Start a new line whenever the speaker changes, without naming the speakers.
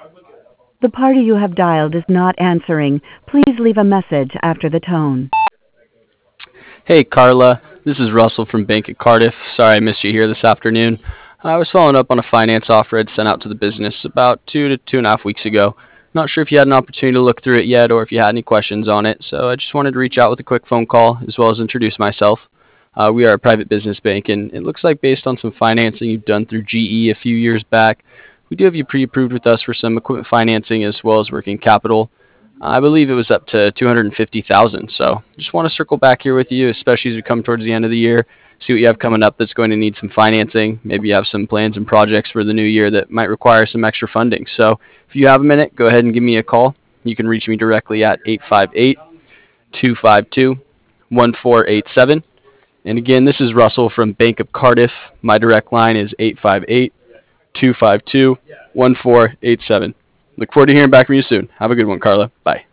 The party you have dialed is not answering. Please leave a message after the tone.
Hey Carla, this is Russell from Bank at Cardiff. Sorry I missed you here this afternoon. I was following up on a finance offer I'd sent out to the business about 2 to 2.5 weeks ago. Not sure if you had an opportunity to look through it yet or if you had any questions on it, so I just wanted to reach out with a quick phone call as well as introduce myself. We are a private business bank, and it looks like based on some financing you've done through GE a few years back, we do have you pre-approved with us for some equipment financing as well as working capital. I believe it was up to 250,000. So just want to circle back here with you, especially as we come towards the end of the year, see what you have coming up that's going to need some financing. Maybe you have some plans and projects for the new year that might require some extra funding. So if you have a minute, go ahead and give me a call. You can reach me directly at 858-252-1487. And again, this is Russell from Bank of Cardiff. My direct line is 858-252-1487. Look forward to hearing back from you soon. Have a good one, Carla. Bye.